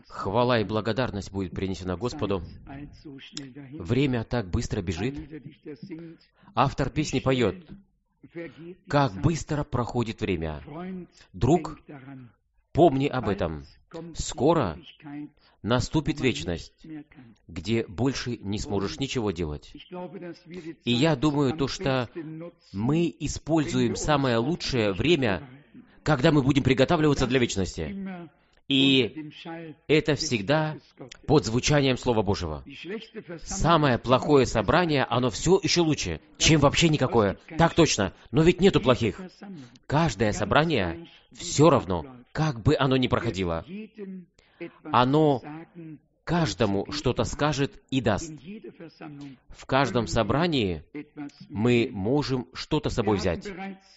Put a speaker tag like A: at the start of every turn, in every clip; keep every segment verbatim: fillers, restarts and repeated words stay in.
A: Хвала и благодарность будет принесена Господу. Время так быстро бежит. Автор песни поет: «Как быстро проходит время! Друг, помни об этом. Скоро наступит вечность, где больше не сможешь ничего делать». И я думаю, то, что мы используем самое лучшее время, когда мы будем приготавливаться для вечности. И это всегда под звучанием Слова Божьего. Самое плохое собрание, оно все еще лучше, чем вообще никакое. Так точно, но ведь нету плохих. Каждое собрание все равно, как бы оно ни проходило, оно каждому что-то скажет и даст. В каждом собрании мы можем что-то с собой взять.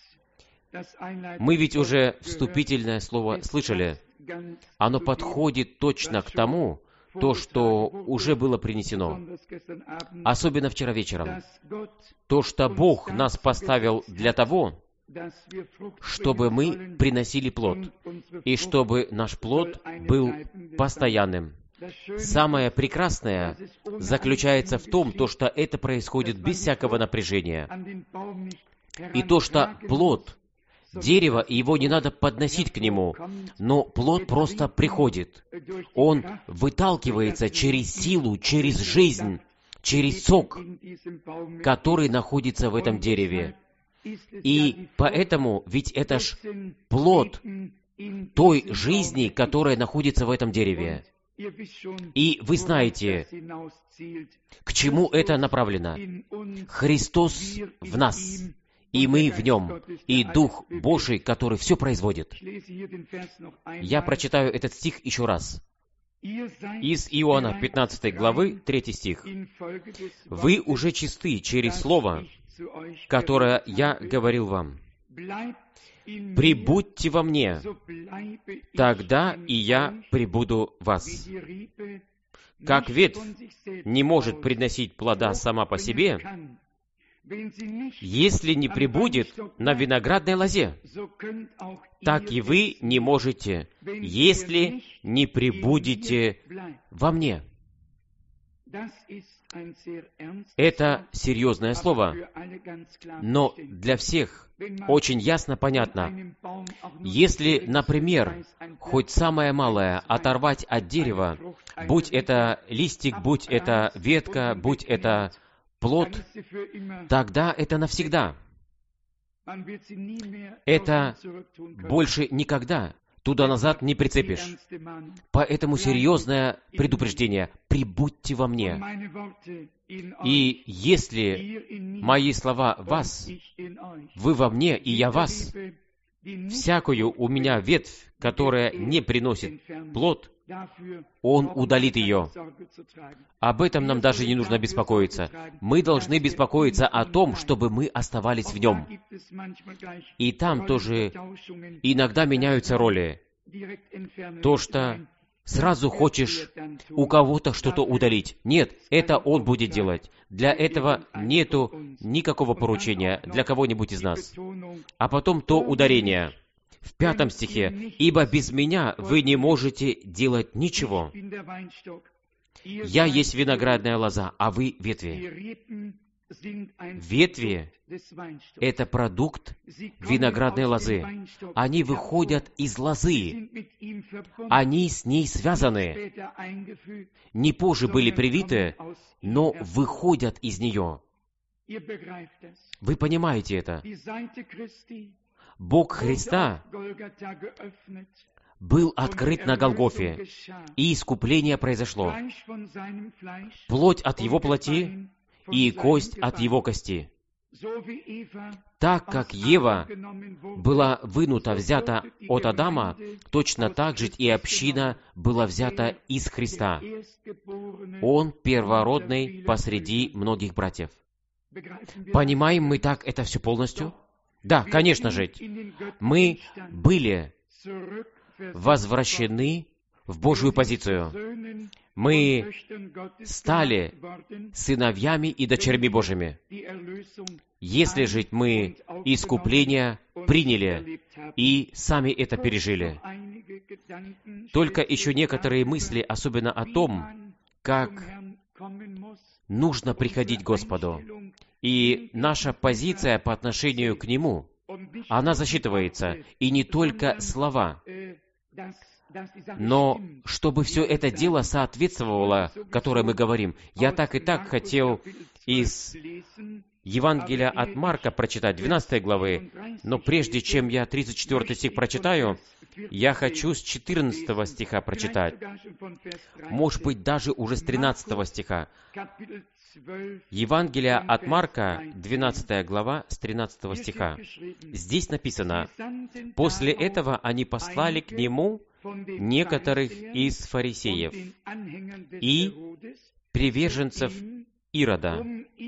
A: Мы ведь уже вступительное слово слышали. Оно подходит точно к тому, то, что уже было принесено. Особенно вчера вечером. То, что Бог нас поставил для того, чтобы мы приносили плод, и чтобы наш плод был постоянным. Самое прекрасное заключается в том, то, что это происходит без всякого напряжения. И то, что плод, дерево, его не надо подносить к нему, но плод просто приходит. Он выталкивается через силу, через жизнь, через сок, который находится в этом дереве. И поэтому, ведь это ж плод той жизни, которая находится в этом дереве. И вы знаете, к чему это направлено. Христос в нас, и мы в Нем, и Дух Божий, который все производит. Я прочитаю этот стих еще раз. Из Иоанна пятнадцатой главы, третий стих. «Вы уже чисты через слово, которое я говорил вам. Прибудьте во мне, тогда и я прибуду в вас. Как ветвь не может приносить плода сама по себе, если не прибудет на виноградной лозе, так и вы не можете, если не прибудете во мне». Это серьезное слово, но для всех очень ясно понятно. Если, например, хоть самое малое оторвать от дерева, будь это листик, будь это ветка, будь это плод, тогда это навсегда. Это больше никогда туда-назад не прицепишь. Поэтому серьезное предупреждение: «Прибудьте во мне». И если мои слова в вас, вы во мне, и я вас, всякую у меня ветвь, которая не приносит плод, Он удалит ее. Об этом нам даже не нужно беспокоиться. Мы должны беспокоиться о том, чтобы мы оставались в Нем. И там тоже иногда меняются роли. То, что сразу хочешь у кого-то что-то удалить. Нет, это Он будет делать. Для этого нету никакого поручения для кого-нибудь из нас. А потом то ударение. В пятом стихе: «Ибо без меня вы не можете делать ничего. Я есть виноградная лоза, а вы ветви». Ветви — это продукт виноградной лозы. Они выходят из лозы. Они с ней связаны. Не позже были привиты, но выходят из нее. Вы понимаете это? Бог Христа был открыт на Голгофе, и искупление произошло. Плоть от Его плоти и кость от Его кости. Так как Ева была вынута, взята от Адама, точно так же и община была взята из Христа. Он первородный посреди многих братьев. Понимаем мы так это все полностью? Да, конечно же. Мы были возвращены в Божью позицию. Мы стали сыновьями и дочерьми Божьими. Если же мы искупление приняли и сами это пережили. Только еще некоторые мысли, особенно о том, как нужно приходить к Господу. И наша позиция по отношению к Нему, она засчитывается. И не только слова, но чтобы все это дело соответствовало, которое мы говорим. Я так и так хотел из Евангелия от Марка прочитать, двенадцатой главы, но прежде чем я тридцать четвёртый стих прочитаю, я хочу с четырнадцатого стиха прочитать. Может быть, даже уже с тринадцатого стиха. Евангелие от Марка, двенадцатая глава, с тринадцатого стиха. Здесь написано: «После этого они послали к нему некоторых из фарисеев и приверженцев Ирода,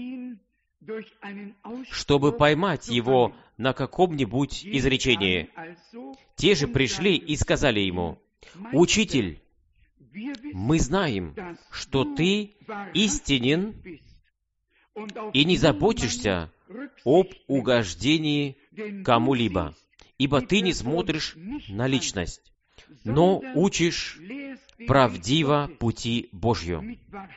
A: чтобы поймать его на каком-нибудь изречении. Те же пришли и сказали ему: „Учитель, мы знаем, что ты истинен и не заботишься об угождении кому-либо, ибо ты не смотришь на личность, но учишь правдиво пути Божью“».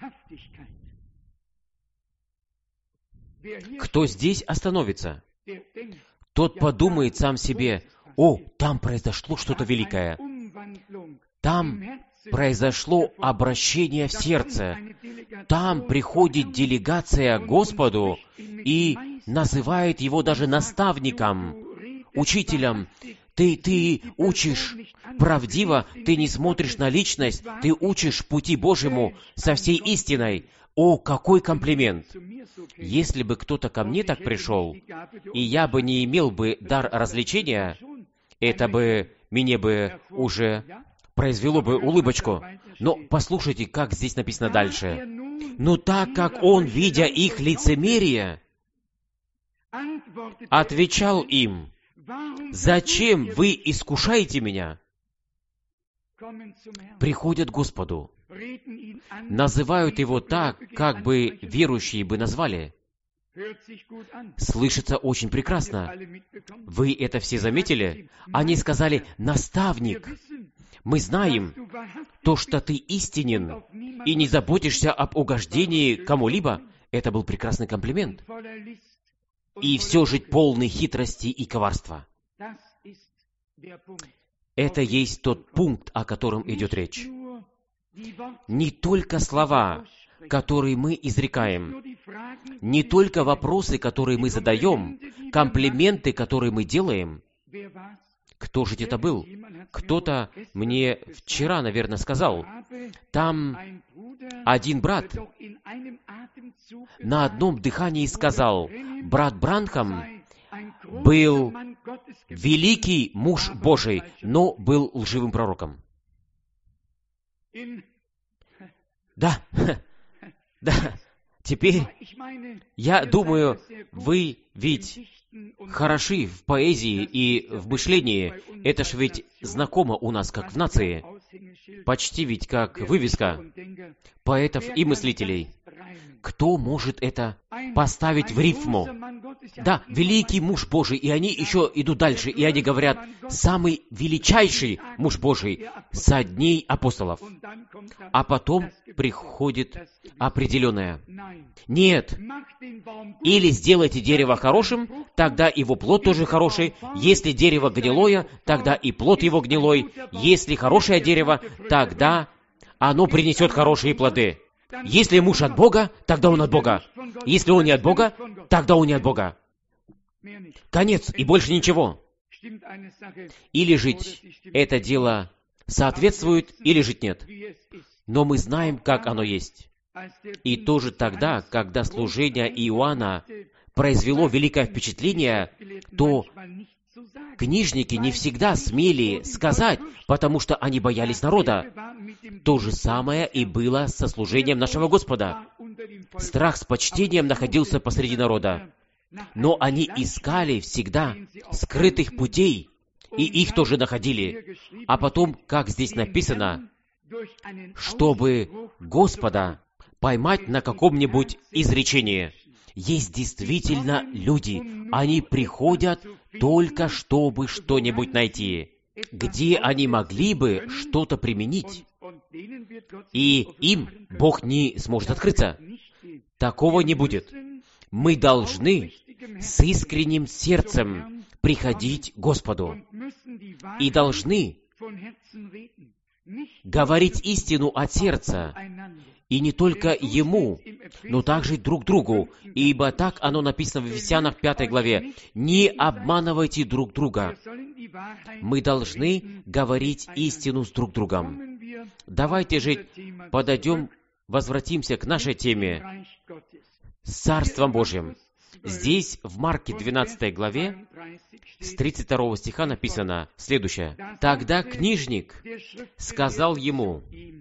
A: Кто здесь остановится, тот подумает сам себе: «О, там произошло что-то великое. Там произошло обращение в сердце. Там приходит делегация к Господу и называет его даже наставником, учителем. Ты, ты учишь правдиво, ты не смотришь на личность, ты учишь пути Божьему со всей истиной». О, какой комплимент! Если бы кто-то ко мне так пришел, и я бы не имел бы дар развлечения, это бы мне бы уже произвело бы улыбочку. Но послушайте, как здесь написано дальше. «Но так как он, видя их лицемерие, отвечал им: „Зачем вы искушаете меня?“ Приходят к Господу, называют его так, как бы верующие бы назвали. Слышится очень прекрасно. Вы это все заметили? Они сказали: «Наставник, мы знаем то, что ты истинен и не заботишься об угождении кому-либо». Это был прекрасный комплимент. И все же полный хитрости и коварства. Это есть тот пункт, о котором идет речь. Не только слова, которые мы изрекаем, не только вопросы, которые мы задаем, комплименты, которые мы делаем. Кто же это был? Кто-то мне вчера, наверное, сказал: там один брат на одном дыхании сказал: брат Бранхам был великий муж Божий, но был лживым пророком. Да, да. Теперь, я думаю, вы ведь хороши в поэзии и в мышлении. Это ж ведь знакомо у нас, как в нации. Почти ведь как вывеска поэтов и мыслителей. Кто может это поставить в рифму? Да, великий муж Божий, и они еще идут дальше, и они говорят: самый величайший муж Божий со дней апостолов. А потом приходит определенное: нет, или сделайте дерево хорошим, тогда его плод тоже хороший. Если дерево гнилое, тогда и плод его гнилой. Если хорошее дерево, тогда оно принесет хорошие плоды. Если муж от Бога, тогда он от Бога. Если он не от Бога, тогда он не от Бога. Конец, и больше ничего. Или жить это дело соответствует, или жить нет. Но мы знаем, как оно есть. И тоже тогда, когда служение Иоанна произвело великое впечатление, то книжники не всегда смели сказать, потому что они боялись народа. То же самое и было со служением нашего Господа. Страх с почтением находился посреди народа. Но они искали всегда скрытых путей, и их тоже находили. А потом, как здесь написано, чтобы Господа поймать на каком-нибудь изречении. Есть действительно люди, они приходят только чтобы что-нибудь найти. где они могли бы что-то применить, и им Бог не сможет открыться. Такого не будет. Мы должны с искренним сердцем приходить к Господу и должны говорить истину от сердца, и не только Ему, но также друг другу, ибо так оно написано в Ефесянах пятой главе. Не обманывайте друг друга. Мы должны говорить истину с друг другом. Давайте же подойдем, возвратимся к нашей теме с Царством Божьим. Здесь, в Марке двенадцатой главе, с тридцать второго стиха написано следующее. «Тогда книжник сказал ему: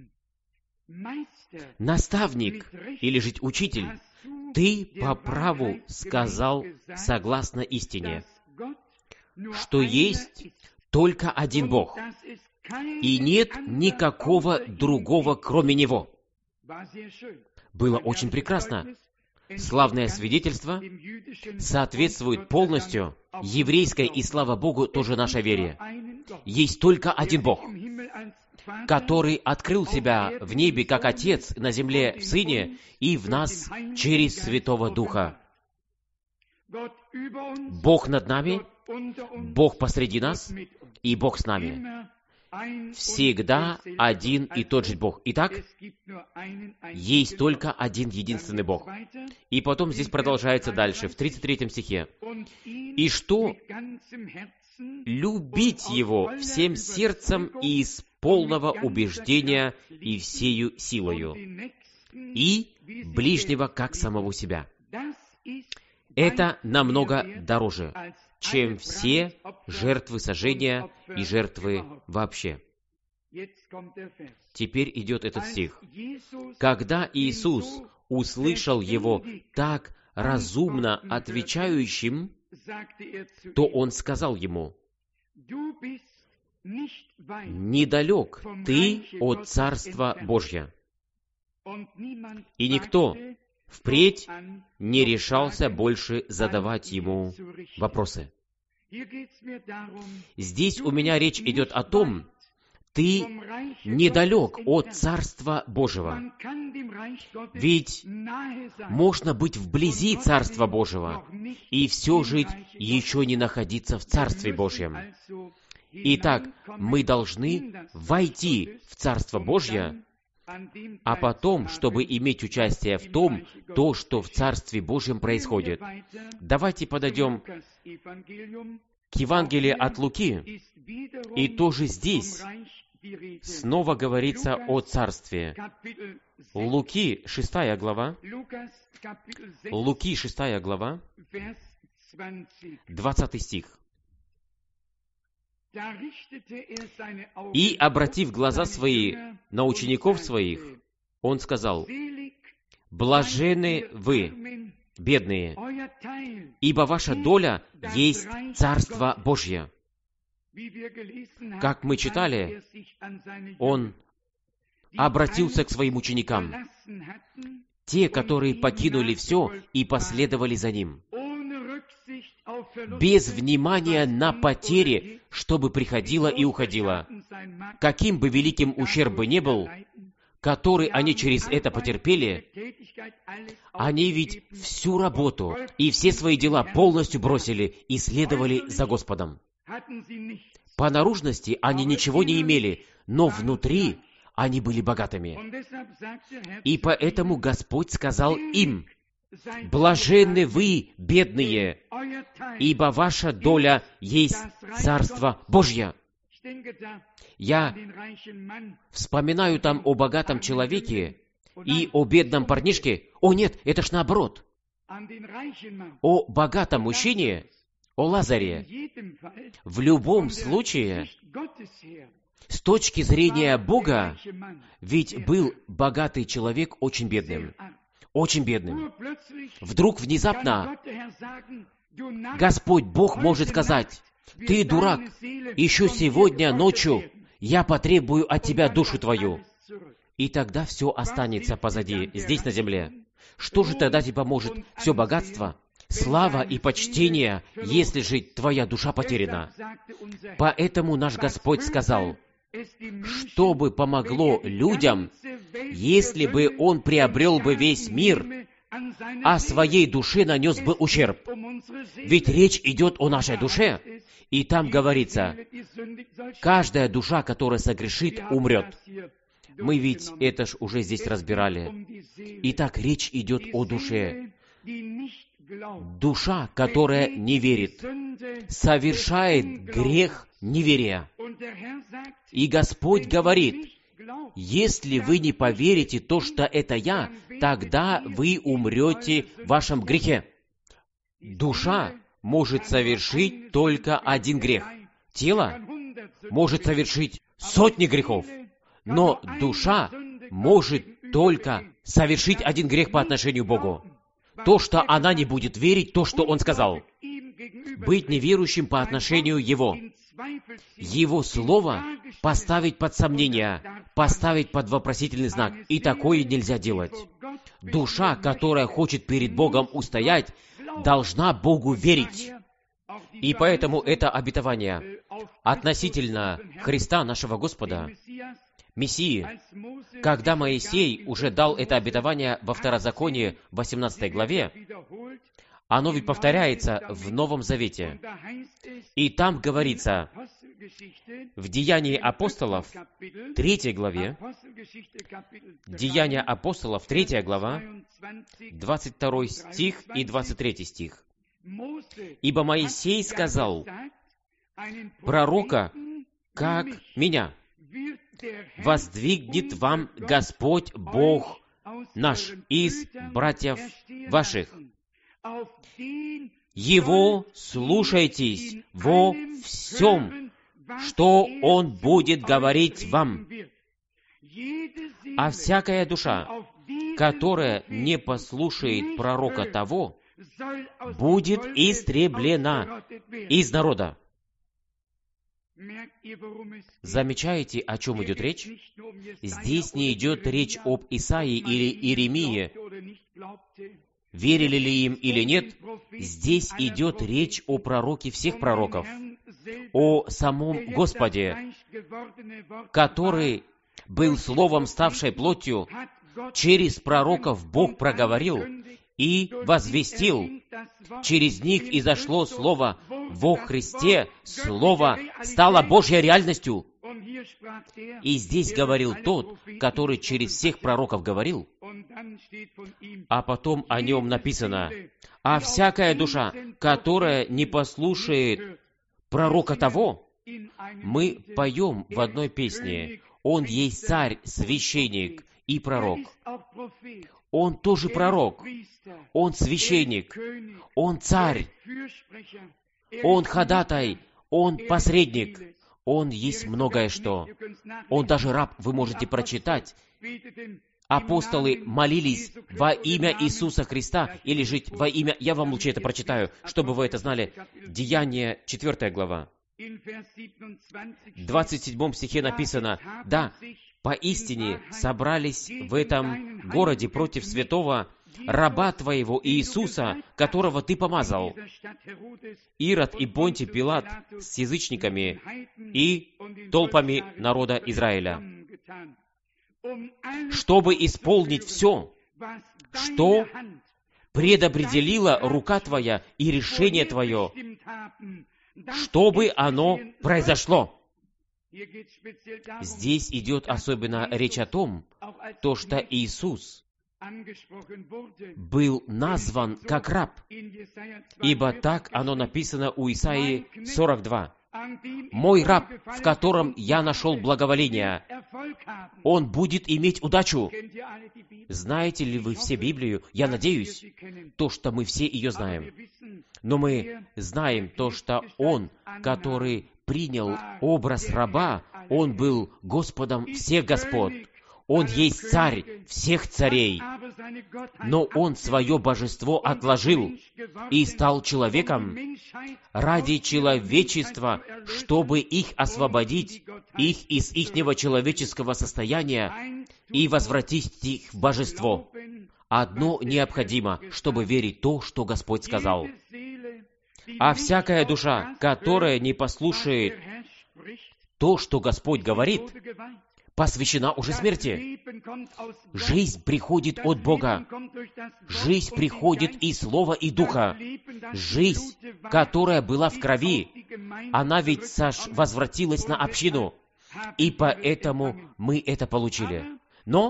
A: наставник, или же учитель, ты по праву сказал согласно истине, что есть только один Бог, и нет никакого другого, кроме Него». Было очень прекрасно. Славное свидетельство соответствует полностью еврейской, и, слава Богу, тоже нашей вере. Есть только один Бог, который открыл себя в небе как Отец, на земле в Сыне и в нас через Святого Духа. Бог над нами, Бог посреди нас и Бог с нами. Всегда один и тот же Бог. Итак, есть только один единственный Бог. И потом здесь продолжается дальше, в тридцать третьем стихе. «И что? Любить Его всем сердцем и из полного убеждения и всею силою, и ближнего как самого себя». Это намного дороже, чем все жертвы сожжения и жертвы вообще. Теперь идет этот стих. «Когда Иисус услышал его так разумно отвечающим, то Он сказал ему: недалек ты от Царства Божьего». И никто впредь не решался больше задавать ему вопросы. Здесь у меня речь идет о том, ты недалек от Царства Божьего. Ведь можно быть вблизи Царства Божьего и все же еще не находиться в Царстве Божьем. Итак, мы должны войти в Царство Божье, а потом, чтобы иметь участие в том, то, что в Царстве Божьем происходит. Давайте подойдем к Евангелию от Луки, и тоже здесь снова говорится о Царстве. Луки, шестая глава, Луки, шестая глава, двадцатый стих. «И, обратив глаза свои на учеников своих, он сказал: блаженны вы, бедные, ибо ваша доля есть Царство Божье». Как мы читали, он обратился к своим ученикам, те, которые покинули все и последовали за ним, без внимания на потери, чтобы приходило и уходило. Каким бы великим ущерб бы ни был, который они через это потерпели, они ведь всю работу и все свои дела полностью бросили и следовали за Господом. По наружности они ничего не имели, но внутри они были богатыми. И поэтому Господь сказал им: блаженны вы, бедные, ибо ваша доля есть Царство Божье. Я вспоминаю там о богатом человеке и о бедном парнишке. О нет, это ж наоборот. О богатом мужчине, о Лазаре. В любом случае, с точки зрения Бога, ведь был богатый человек очень бедным. Очень бедным. Вдруг внезапно Господь Бог может сказать: ты дурак, еще сегодня ночью я потребую от тебя душу твою. И тогда все останется позади, здесь на земле. Что же тогда тебе поможет все богатство, слава и почтение, если же твоя душа потеряна. Поэтому наш Господь сказал, что бы помогло людям, если бы Он приобрел бы весь мир, а своей душе нанес бы ущерб. Ведь речь идет о нашей душе, и там говорится, каждая душа, которая согрешит, умрет. Мы ведь это ж уже здесь разбирали. Итак, речь идет о душе. Душа, которая не верит, совершает грех неверия. И Господь говорит, если вы не поверите то, что это я, тогда вы умрете в вашем грехе. Душа может совершить только один грех. Тело может совершить сотни грехов. Но душа может только совершить один грех по отношению к Богу. То, что она не будет верить, то, что Он сказал. Быть неверующим по отношению Его. Его Слово поставить под сомнение, поставить под вопросительный знак. И такое нельзя делать. Душа, которая хочет перед Богом устоять, должна Богу верить. И поэтому это обетование относительно Христа, нашего Господа, Мессии, когда Моисей уже дал это обетование во Второзаконии, восемнадцатой главе, оно ведь повторяется в Новом Завете. И там говорится, в Деянии апостолов, третьей главе, Деяния апостолов, третья глава, двадцать второй стих и двадцать третий стих. «Ибо Моисей сказал, пророка, как меня, воздвигнет вам Господь Бог наш из братьев ваших. Его слушайтесь во всем, что Он будет говорить вам. А всякая душа, которая не послушает пророка того, будет истреблена из народа». Замечаете, о чем идет речь? Здесь не идет речь об Исаии или Иеремии, верили ли им или нет. Здесь идет речь о пророке всех пророков, о самом Господе, который был Словом, ставшей плотью. Через пророков Бог проговорил и возвестил. Через них изошло Слово во Христе. Слово стало Божьей реальностью. И здесь говорил тот, который через всех пророков говорил. А потом о нем написано: «А всякая душа, которая не послушает пророка того», мы поем в одной песне: «Он есть царь, священник и пророк». Он тоже пророк, он священник, он царь, он ходатай, он посредник, он есть многое что. Он даже раб, вы можете прочитать. Апостолы молились во имя Иисуса Христа, или жить во имя... Я вам лучше это прочитаю, чтобы вы это знали. Деяния, четвёртая глава. В двадцать седьмом стихе написано: «Да, поистине собрались в этом городе против святого раба твоего Иисуса, которого ты помазал, Ирод и Понтий Пилат с язычниками и толпами народа Израиля, чтобы исполнить все, что предопределила рука твоя и решение твое, чтобы оно произошло». Здесь идет особенно речь о том, то, что Иисус был назван как раб, ибо так оно написано у Исаии сорок два. «Мой раб, в котором я нашел благоволение, он будет иметь удачу». Знаете ли вы все Библию? Я надеюсь, то, что мы все ее знаем. Но мы знаем то, что Он, который принял образ раба, Он был Господом всех господ. Он есть царь всех царей. Но Он свое божество отложил и стал человеком ради человечества, чтобы их освободить, их из ихнего человеческого состояния и возвратить их в божество. одно необходимо, чтобы верить в то, что Господь сказал. А всякая душа, которая не послушает то, что Господь говорит, посвящена уже смерти. Жизнь приходит от Бога. Жизнь приходит из Слова и Духа. Жизнь, которая была в крови, она ведь Саш, возвратилась на общину. И поэтому мы это получили. Но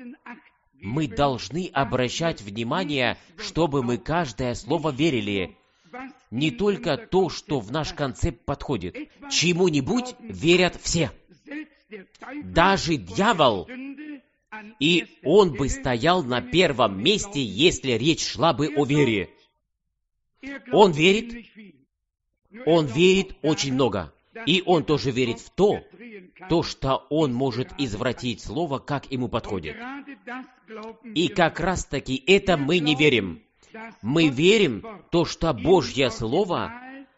A: мы должны обращать внимание, чтобы мы каждое слово верили. Не только то, что в наш концепт подходит. Чему-нибудь верят все. Даже дьявол, и он бы стоял на первом месте, если речь шла бы о вере. Он верит, он верит очень много, и он тоже верит в то, то, что он может извратить слово, как ему подходит. И как раз-таки это мы не верим. Мы верим в то, что Божье Слово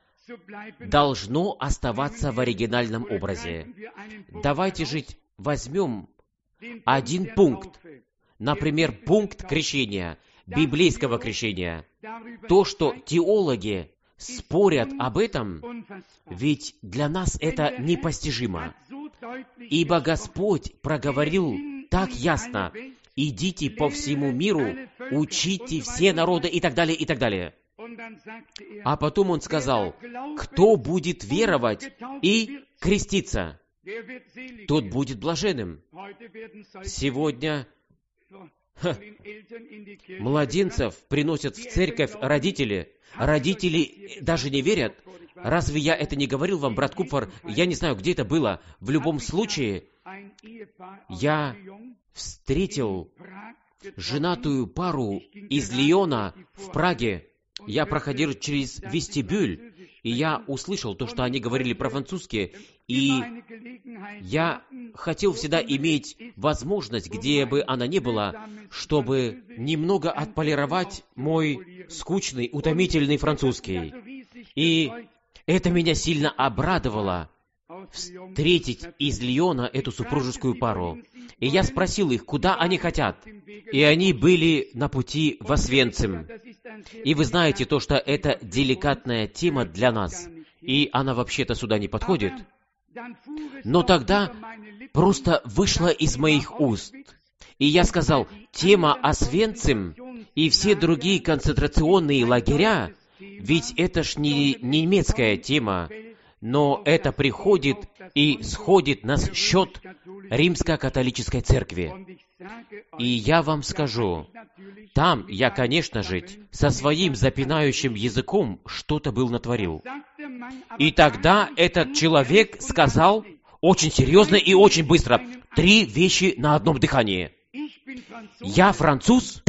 A: должно оставаться в оригинальном образе. Давайте же возьмем один пункт. Например, пункт крещения, библейского крещения. То, что теологи спорят об этом, ведь для нас это непостижимо. Ибо Господь проговорил так ясно: «Идите по всему миру, учите все народы» и так далее, и так далее. А потом Он сказал: «Кто будет веровать и креститься, тот будет блаженным». Сегодня ха, младенцев приносят в церковь родители. Родители даже не верят. Разве я это не говорил вам, брат Купфер? Я не знаю, где это было. В любом случае, я встретил женатую пару из Лиона в Праге. Я проходил через вестибюль, и я услышал то, что они говорили по-французски, и я хотел всегда иметь возможность, где бы она ни была, чтобы немного отполировать мой скучный, утомительный французский. И это меня сильно обрадовало, встретить из Лиона эту супружескую пару. И я спросил их, куда они хотят. И они были на пути в Освенцим. И вы знаете то, что это деликатная тема для нас. И она вообще-то сюда не подходит. Но тогда просто вышла из моих уст. И я сказал, тема Освенцим и все другие концентрационные лагеря, ведь это ж не немецкая тема, но это приходит и сходит на счет Римско-католической церкви. И я вам скажу, там я, конечно же, со своим запинающим языком что-то был натворил. И тогда этот человек сказал очень серьезно и очень быстро три вещи на одном дыхании. Я француз,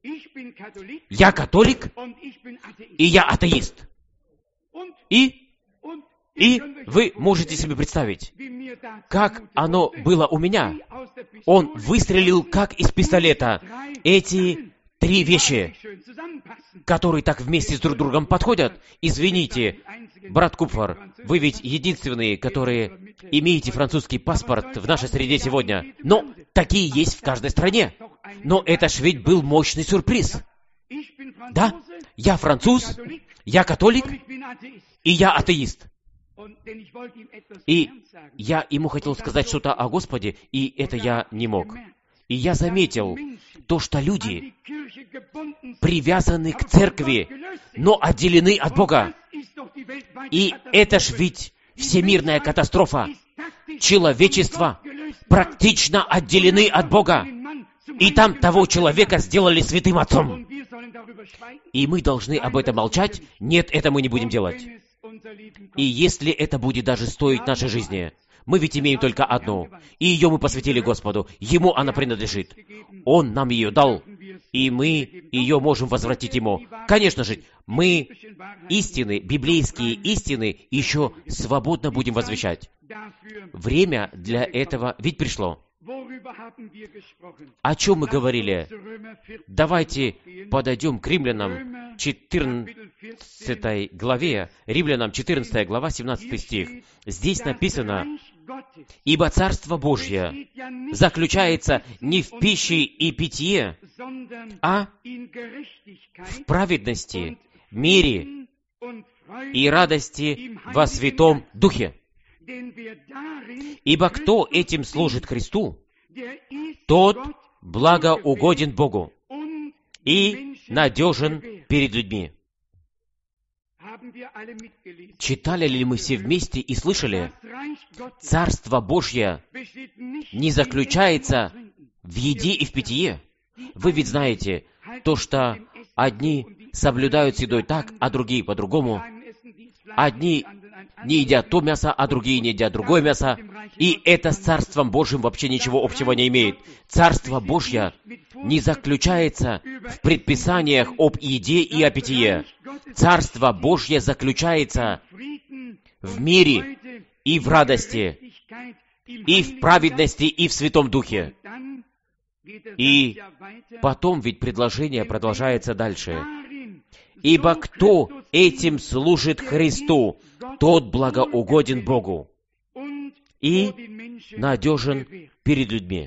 A: я католик, и я атеист. И И вы можете себе представить, как оно было у меня. Он выстрелил как из пистолета. Эти три вещи, которые так вместе с друг другом подходят. Извините, брат Купфер, вы ведь единственные, которые имеете французский паспорт в нашей среде сегодня. Но такие есть в каждой стране. Но это ж ведь был мощный сюрприз. Да, я француз, я католик, и я атеист. И я ему хотел сказать что-то о Господе, и это я не мог. И я заметил то, что люди привязаны к церкви, но отделены от Бога. И это ж ведь всемирная катастрофа. Человечество практично отделены от Бога. И там того человека сделали святым отцом. И мы должны об этом молчать? Нет, это мы не будем делать. И если это будет даже стоить нашей жизни, мы ведь имеем только одну, и ее мы посвятили Господу, Ему она принадлежит. Он нам ее дал, и мы ее можем возвратить Ему. Конечно же, мы истины, библейские истины еще свободно будем возвещать. Время для этого ведь пришло. О чем мы говорили? Давайте подойдем к Римлянам четырнадцатой главе. Римлянам четырнадцатая глава, семнадцатый стих. Здесь написано: «Ибо Царство Божье заключается не в пище и питье, а в праведности, мире и радости во Святом Духе. Ибо кто этим служит Христу, тот благоугоден Богу и надежен перед людьми. Читали ли мы все вместе и слышали? Царство Божье не заключается в еде и в питье. Вы ведь знаете, то, что одни соблюдают с едой так, а другие по-другому. Одни не едят то мясо, а другие не едят другое мясо. И это с Царством Божьим вообще ничего общего не имеет. Царство Божье не заключается в предписаниях об еде и о питье. Царство Божье заключается в мире и в радости, и в праведности, и в Святом Духе. И потом ведь предложение продолжается дальше. Ибо кто этим служит Христу, тот благоугоден Богу и надежен перед людьми.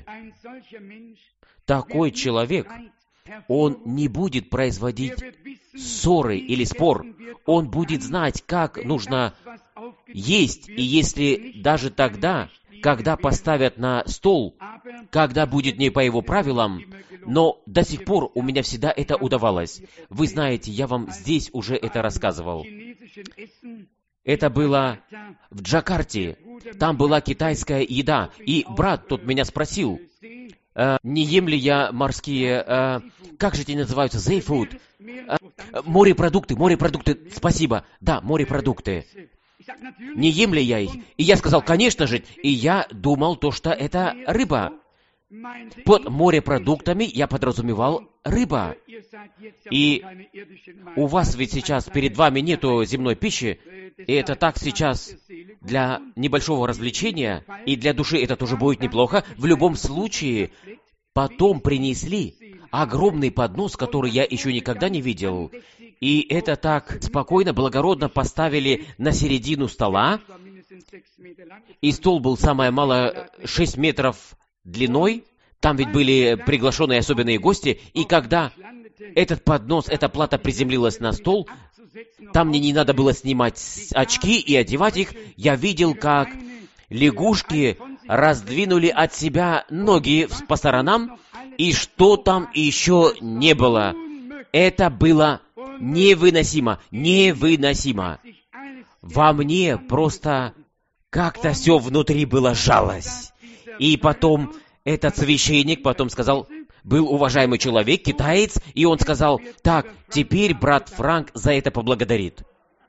A: Такой человек, он не будет производить ссоры или спор. Он будет знать, как нужно есть. И если даже тогда, когда поставят на стол, когда будет не по его правилам, но до сих пор у меня всегда это удавалось. Вы знаете, я вам здесь уже это рассказывал. Это было в Джакарте. Там была китайская еда. И брат тот меня спросил, э, не ем ли я морские, э, как же эти называются, зейфуд? Э, морепродукты, морепродукты, спасибо. Да, морепродукты. Не ем ли я их? И я сказал, конечно же. И я думал то, что это рыба. Под морепродуктами я подразумевал рыба. И у вас ведь сейчас перед вами нету земной пищи, и это так сейчас для небольшого развлечения, и для души это тоже будет неплохо. В любом случае, потом принесли огромный поднос, который я еще никогда не видел. И это так спокойно, благородно поставили на середину стола. И стол был самое мало шесть метров длиной. Там ведь были приглашенные особенные гости. И когда этот поднос, эта плата приземлилась на стол, там мне не надо было снимать очки и одевать их. Я видел, как лягушки раздвинули от себя ноги по сторонам, и что там еще не было. Это было невыносимо, невыносимо. Во мне просто как-то все внутри было жалость. И потом этот священник потом сказал, был уважаемый человек, китаец, и он сказал, так, теперь брат Франк за это поблагодарит.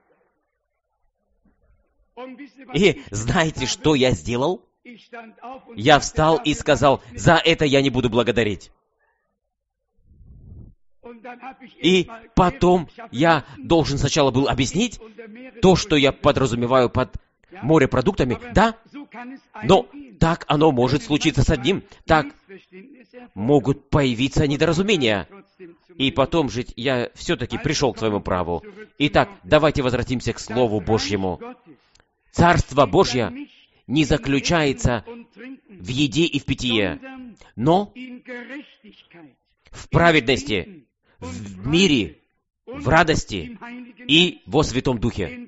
A: И знаете, что я сделал? Я встал и сказал, за это я не буду благодарить. И потом я должен сначала был объяснить то, что я подразумеваю под морепродуктами. Да, но так оно может случиться с одним. Так могут появиться недоразумения. И потом же я все-таки пришел к своему праву. Итак, давайте возвратимся к Слову Божьему. Царство Божье не заключается в еде и в питье, но в праведности, в мире, в радости и во Святом Духе.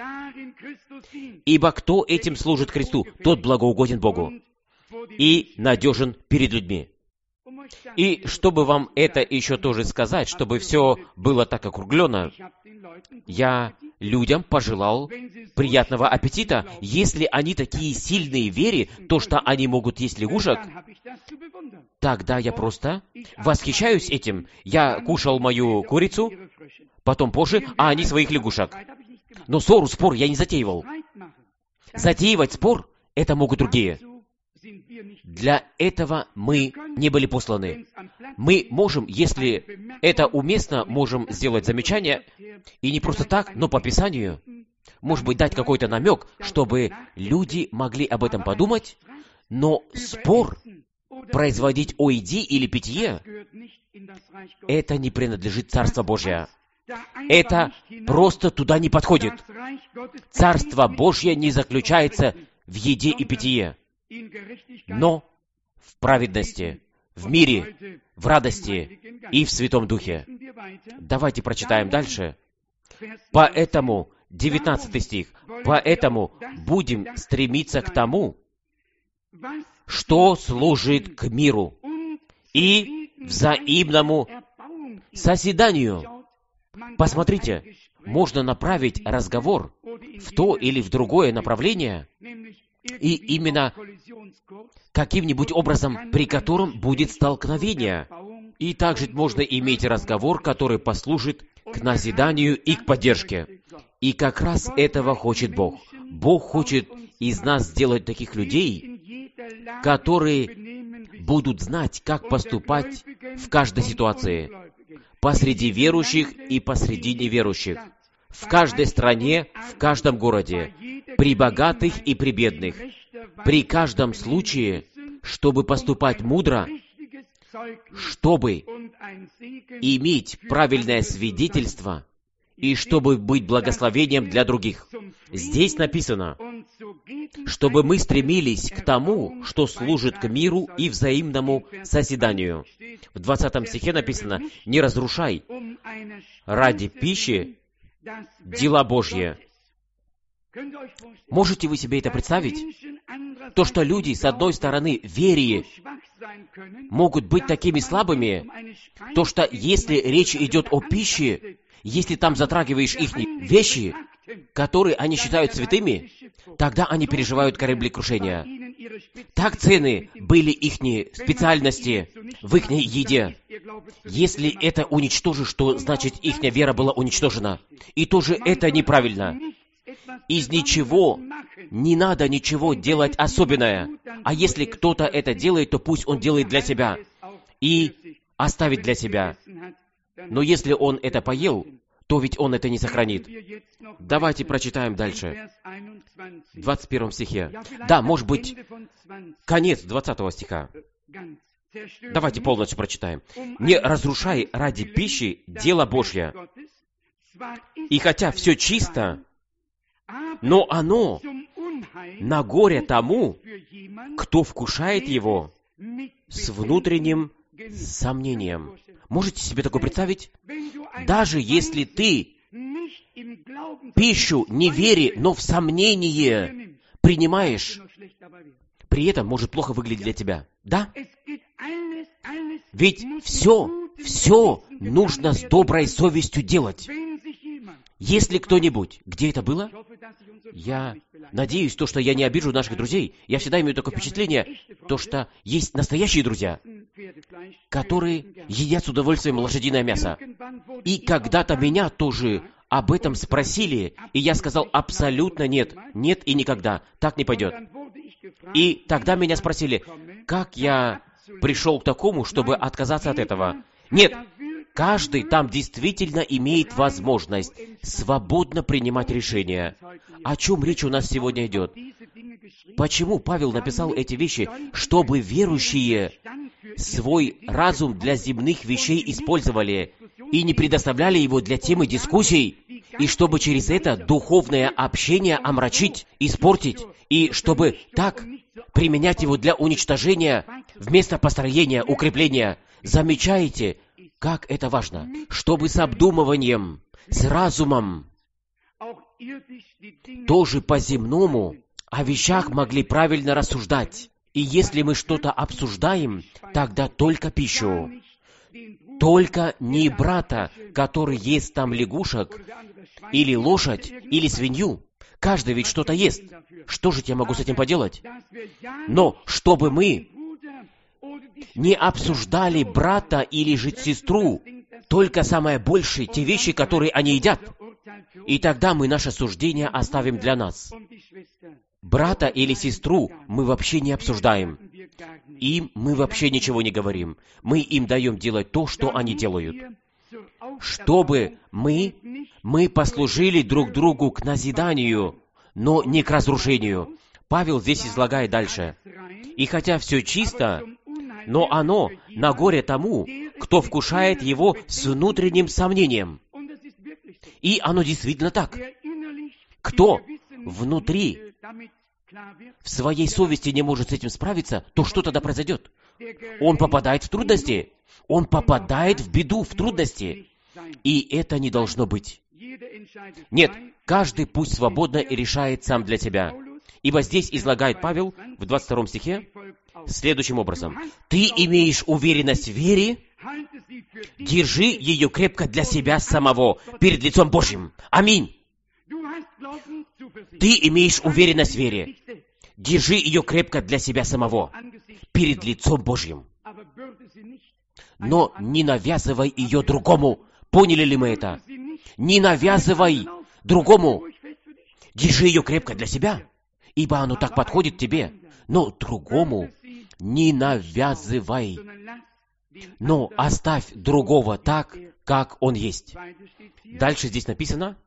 A: Ибо кто этим служит Христу, тот благоугоден Богу и надежен перед людьми. И чтобы вам это еще тоже сказать, чтобы все было так округлено, я людям пожелал приятного аппетита. Если они такие сильные в вере, то, что они могут есть лягушек, тогда я просто восхищаюсь этим. Я кушал мою курицу, потом позже, а они своих лягушек. Но ссору, спор я не затеивал. Затеивать спор — это могут другие. Для этого мы не были посланы. Мы можем, если это уместно, можем сделать замечание, и не просто так, но по Писанию, может быть, дать какой-то намек, чтобы люди могли об этом подумать, но спор производить о еде или питье, это не принадлежит Царству Божьему. Это просто туда не подходит. Царство Божье не заключается в еде и питье, но в праведности, в мире, в радости и в Святом Духе. Давайте прочитаем дальше. Поэтому, девятнадцатый стих, «Поэтому будем стремиться к тому, что служит к миру и взаимному созиданию». Посмотрите, можно направить разговор в то или в другое направление, и именно каким-нибудь образом, при котором будет столкновение. И также можно иметь разговор, который послужит к назиданию и к поддержке. И как раз этого хочет Бог. Бог хочет из нас сделать таких людей, которые будут знать, как поступать в каждой ситуации, посреди верующих и посреди неверующих, в каждой стране, в каждом городе, при богатых и при бедных, при каждом случае, чтобы поступать мудро, чтобы иметь правильное свидетельство и чтобы быть благословением для других. Здесь написано, чтобы мы стремились к тому, что служит к миру и взаимному созиданию. В двадцатом стихе написано, «Не разрушай ради пищи дела Божьи». Можете вы себе это представить? То, что люди, с одной стороны, верие, могут быть такими слабыми, то, что если речь идет о пище, если там затрагиваешь их вещи, которые они считают святыми, тогда они переживают кораблекрушение. Так цены были их специальности в их еде. Если это уничтожишь, то значит их вера была уничтожена. И тоже это неправильно. Из ничего не надо ничего делать особенное. А если кто-то это делает, то пусть он делает для себя и оставит для себя. Но если он это поел, то ведь он это не сохранит. Давайте прочитаем дальше. В двадцать первом стихе. Да, может быть, конец двадцатого стиха. Давайте полностью прочитаем. «Не разрушай ради пищи дело Божье. И хотя все чисто, но оно на горе тому, кто вкушает его с внутренним сомнением». Можете себе такое представить? Даже если ты пищу не вере, но в сомнении принимаешь, при этом может плохо выглядеть для тебя. Да? Ведь все, все нужно с доброй совестью делать. Если кто-нибудь, где это было? Я надеюсь, то, что я не обижу наших друзей. Я всегда имею такое впечатление, то, что есть настоящие друзья, которые едят с удовольствием лошадиное мясо. И когда-то меня тоже об этом спросили, и я сказал абсолютно нет, нет и никогда, так не пойдет. И тогда меня спросили, как я пришел к такому, чтобы отказаться от этого. Нет, каждый там действительно имеет возможность свободно принимать решения. О чем речь у нас сегодня идет? Почему Павел написал эти вещи? Чтобы верующие свой разум для земных вещей использовали и не предоставляли его для темы дискуссий, и чтобы через это духовное общение омрачить, испортить, и чтобы так применять его для уничтожения вместо построения, укрепления. Замечаете, как это важно? Чтобы с обдумыванием, с разумом, тоже по-земному, о вещах могли правильно рассуждать. И если мы что-то обсуждаем, тогда только пищу. Только не брата, который ест там лягушек, или лошадь, или свинью. Каждый ведь что-то ест. Что же я могу с этим поделать? Но чтобы мы не обсуждали брата или же сестру, только самое большее, те вещи, которые они едят. И тогда мы наше суждение оставим для нас. Брата или сестру мы вообще не обсуждаем. Им мы вообще ничего не говорим. Мы им даем делать то, что они делают. Чтобы мы, мы послужили друг другу к назиданию, но не к разрушению. Павел здесь излагает дальше. И хотя все чисто, но оно на горе тому, кто вкушает его с внутренним сомнением. И оно действительно так. Кто внутри в своей совести не может с этим справиться, то что тогда произойдет? он попадает в трудности. Он попадает в беду, в трудности. И это не должно быть. Нет, каждый пусть свободно и решает сам для себя. Ибо здесь излагает Павел в двадцать втором стихе следующим образом. «Ты имеешь уверенность в вере, держи ее крепко для себя самого, перед лицом Божьим». Аминь. Ты имеешь уверенность в вере, держи ее крепко для себя самого, перед лицом Божьим. Но не навязывай ее другому. Поняли ли мы это? Не навязывай другому. Держи ее крепко для себя, ибо оно так подходит тебе. Но другому не навязывай. Но оставь другого так, как он есть. Дальше здесь написано,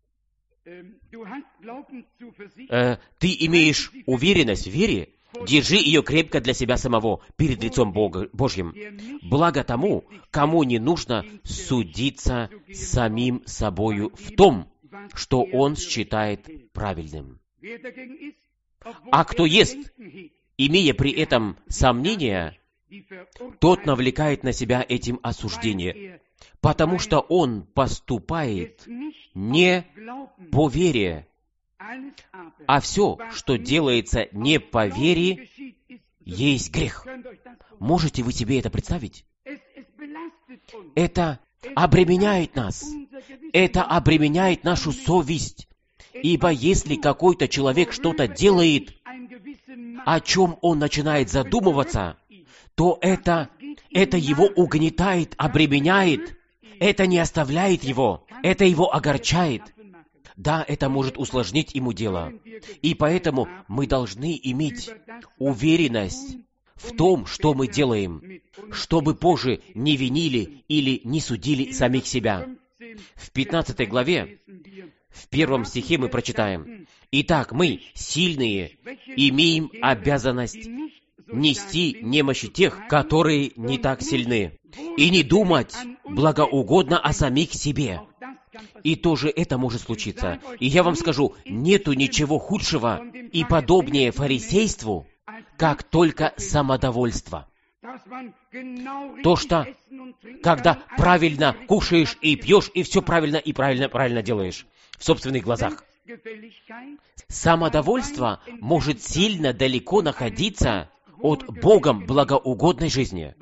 A: э, ты имеешь уверенность в вере, держи ее крепко для себя самого, перед лицом Бога, Божьим. Благо тому, кому не нужно судиться самим собою в том, что он считает правильным. А кто ест, имея при этом сомнения, тот навлекает на себя этим осуждение, потому что он поступает не по вере, а все, что делается не по вере, есть грех. Можете вы себе это представить? Это обременяет нас. Это обременяет нашу совесть. Ибо если какой-то человек что-то делает, о чем он начинает задумываться, то это, это его угнетает, обременяет. Это не оставляет его, это его огорчает. Да, это может усложнить ему дело. И поэтому мы должны иметь уверенность в том, что мы делаем, чтобы позже не винили или не судили самих себя. В пятнадцатой главе, в первом стихе мы прочитаем: «Итак, мы, сильные, имеем обязанность нести немощи тех, которые не так сильны, и не думать благоугодно о самих себе». И тоже это может случиться. И я вам скажу, нету ничего худшего и подобнее фарисейству, как только самодовольство. То, что когда правильно кушаешь и пьешь, и все правильно и правильно, правильно делаешь в собственных глазах. Самодовольство может сильно далеко находиться от Богом благоугодной жизни.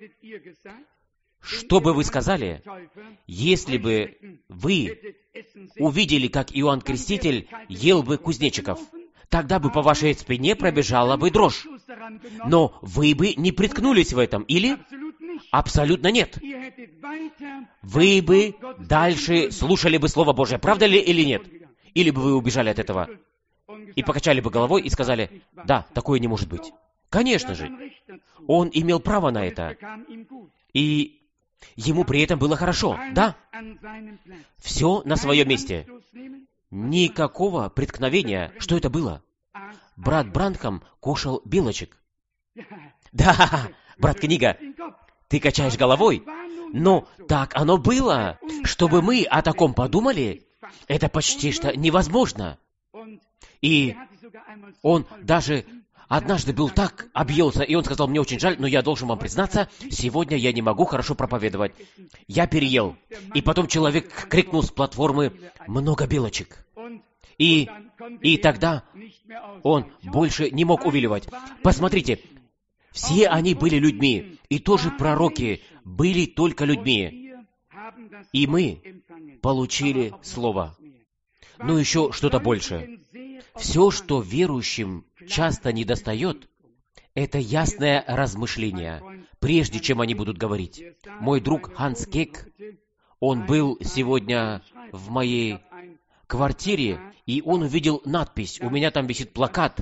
A: Что бы вы сказали, если бы вы увидели, как Иоанн Креститель ел бы кузнечиков? Тогда бы по вашей спине пробежала бы дрожь. Но вы бы не приткнулись в этом, или? Абсолютно нет. Вы бы дальше слушали бы Слово Божие, правда ли или нет? Или бы вы убежали от этого и покачали бы головой и сказали: да, такое не может быть. Конечно же, он имел право на это. И ему при этом было хорошо, да? Все на своем месте. Никакого преткновения. Что это было? Брат Бранхам кушал белочек. Да, брат Книга, ты качаешь головой. Но так оно было. Чтобы мы о таком подумали, это почти что невозможно. И он даже однажды был так объелся, и он сказал: мне очень жаль, но я должен вам признаться, сегодня я не могу хорошо проповедовать. Я переел. И потом человек крикнул с платформы: много белочек. И, и тогда он больше не мог увиливать. Посмотрите, все они были людьми, и тоже пророки были только людьми. И мы получили Слово. Но еще что-то больше. Все, что верующим часто недостает, это ясное размышление, прежде чем они будут говорить. Мой друг Ханс Кек, он был сегодня в моей квартире, и он увидел надпись. У меня там висит плакат.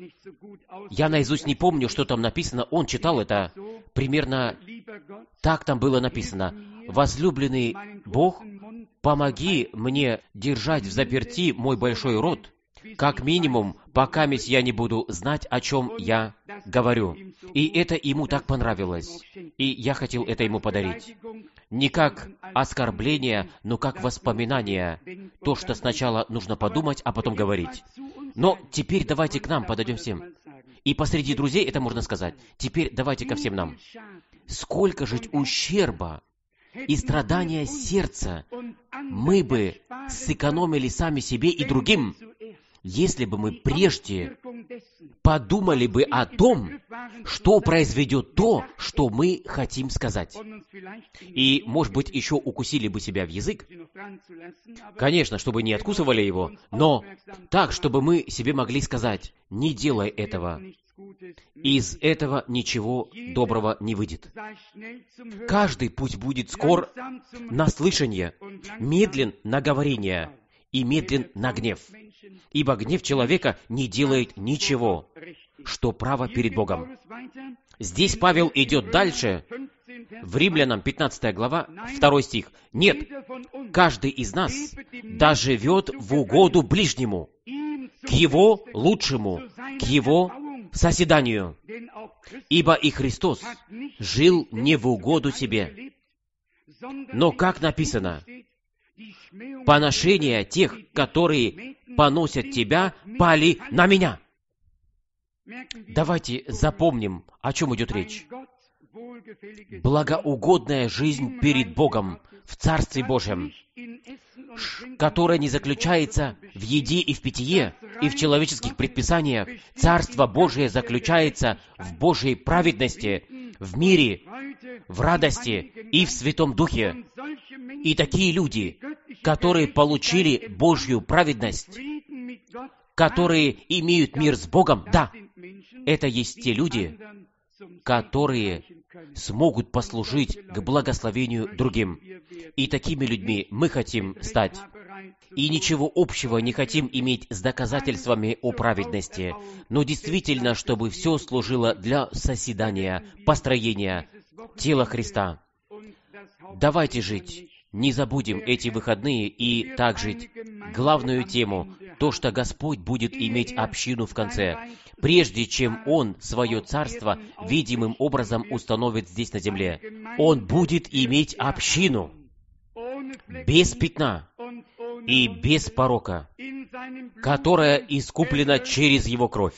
A: Я наизусть не помню, что там написано. Он читал это. Примерно так там было написано: «Возлюбленный Бог, помоги мне держать в заперти мой большой рот, как минимум, пока я не буду знать, о чем я говорю». И это ему так понравилось. И я хотел это ему подарить. Не как оскорбление, но как воспоминание. То, что сначала нужно подумать, а потом говорить. Но теперь давайте к нам подойдем всем. И посреди друзей это можно сказать. Теперь давайте ко всем нам. Сколько же ущерба и страдания сердца мы бы сэкономили сами себе и другим, если бы мы прежде подумали бы о том, что произведет то, что мы хотим сказать. И, может быть, еще укусили бы себя в язык. Конечно, чтобы не откусывали его, но так, чтобы мы себе могли сказать: не делай этого. Из этого ничего доброго не выйдет. Каждый путь будет скор на слышание, медлен на говорение и медлен на гнев. Ибо гнев человека не делает ничего, что право перед Богом. Здесь Павел идет дальше, в Римлянам пятнадцатая глава, второй стих. Нет, каждый из нас да живет в угоду ближнему, к его лучшему, к его созиданию. Ибо и Христос жил не в угоду себе, но, как написано, поношения тех, которые поносят тебя, пали на меня. Давайте запомним, о чем идет речь. Благоугодная жизнь перед Богом в Царстве Божьем, которая не заключается в еде и в питье, и в человеческих предписаниях. Царство Божие заключается в Божьей праведности, в мире, в радости и в Святом Духе. И такие люди, которые получили Божью праведность, которые имеют мир с Богом, да, это есть те люди, которые смогут послужить к благословению другим. И такими людьми мы хотим стать. И ничего общего не хотим иметь с доказательствами о праведности, но действительно, чтобы все служило для созидания, построения тела Христа. Давайте жить. Не забудем эти выходные и так жить. Главную тему, то, что Господь будет иметь общину в конце, прежде чем Он свое царство видимым образом установит здесь на земле. Он будет иметь общину без пятна и без порока, которая искуплена через Его кровь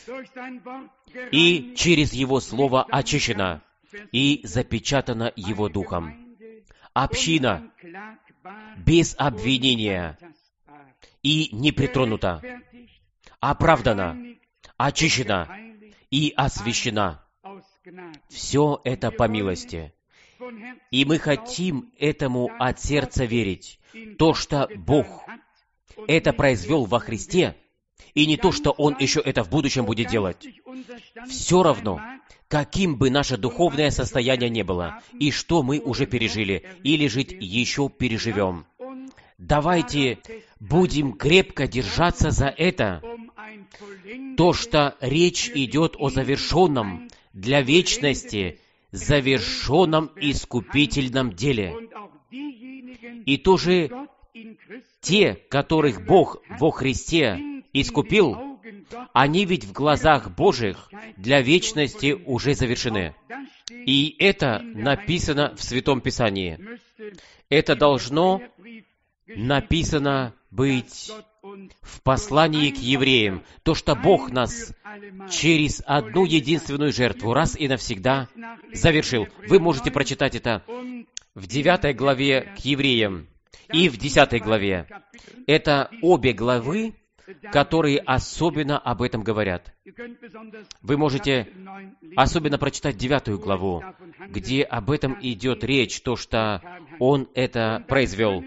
A: и через Его Слово очищена и запечатана Его Духом. Община без обвинения и не притронута, оправдана, очищена и освящена. Все это по милости. И мы хотим этому от сердца верить. То, что Бог это произвел во Христе, и не то, что Он еще это в будущем будет делать. Все равно, каким бы наше духовное состояние ни было, и что мы уже пережили, или жить еще переживем. Давайте будем крепко держаться за это, то, что речь идет о завершенном для вечности, завершенном искупительном деле. И тоже те, которых Бог во Христе искупил, они ведь в глазах Божьих для вечности уже завершены. И это написано в Святом Писании. Это должно написано быть в послании к евреям. То, что Бог нас через одну единственную жертву раз и навсегда завершил. Вы можете прочитать это в девятой главе к евреям и в десятой главе. Это обе главы, которые особенно об этом говорят. Вы можете особенно прочитать девятую главу, где об этом идет речь, то, что Он это произвел.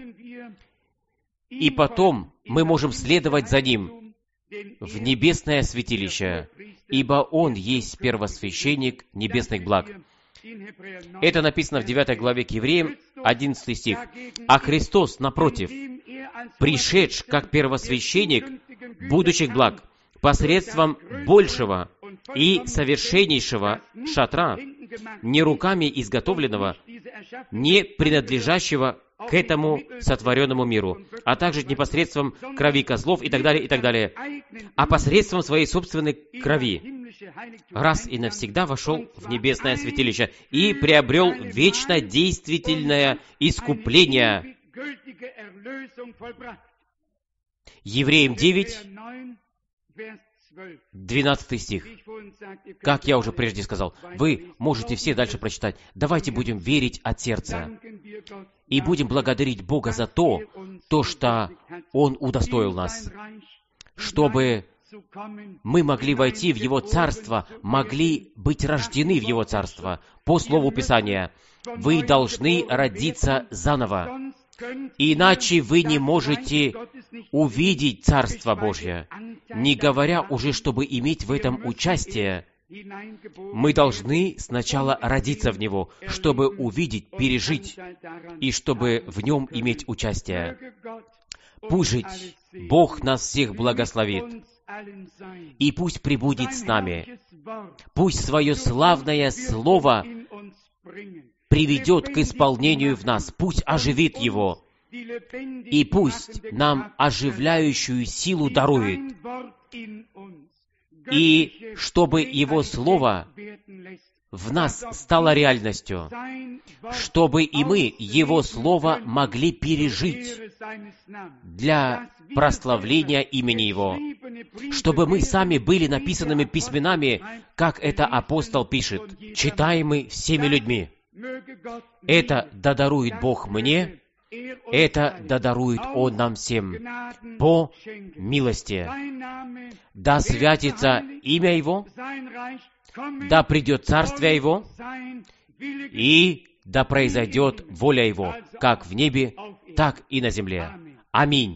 A: И потом мы можем следовать за Ним в небесное святилище, ибо Он есть первосвященник небесных благ. Это написано в девятой главе к евреям, одиннадцатый стих. А Христос, напротив, пришедший как первосвященник будущих благ, посредством большего и совершеннейшего шатра, не руками изготовленного, не принадлежащего к этому сотворенному миру, а также непосредством крови козлов и так далее, и так далее, а посредством своей собственной крови, раз и навсегда вошел в небесное святилище и приобрел вечно действительное искупление. Евреям девять, двенадцатый стих. Как я уже прежде сказал, вы можете все дальше прочитать. Давайте будем верить от сердца. И будем благодарить Бога за то, то, что Он удостоил нас, чтобы мы могли войти в Его Царство, могли быть рождены в Его Царство. По Слову Писания, вы должны родиться заново, иначе вы не можете увидеть Царство Божье, не говоря уже, чтобы иметь в этом участие. Мы должны сначала родиться в Него, чтобы увидеть, пережить, и чтобы в Нем иметь участие. Пусть же Бог нас всех благословит, и пусть пребудет с нами. Пусть свое славное Слово приведет к исполнению в нас, пусть оживит его, и пусть нам оживляющую силу дарует, и чтобы Его Слово в нас стало реальностью, чтобы и мы Его Слово могли пережить для прославления имени Его, чтобы мы сами были написанными письменами, как это апостол пишет, читаемы всеми людьми. Это да дарует Бог мне, это да дарует Он нам всем по милости. Да святится имя Его, да придет Царствие Его, и да произойдет воля Его, как в небе, так и на земле. Аминь.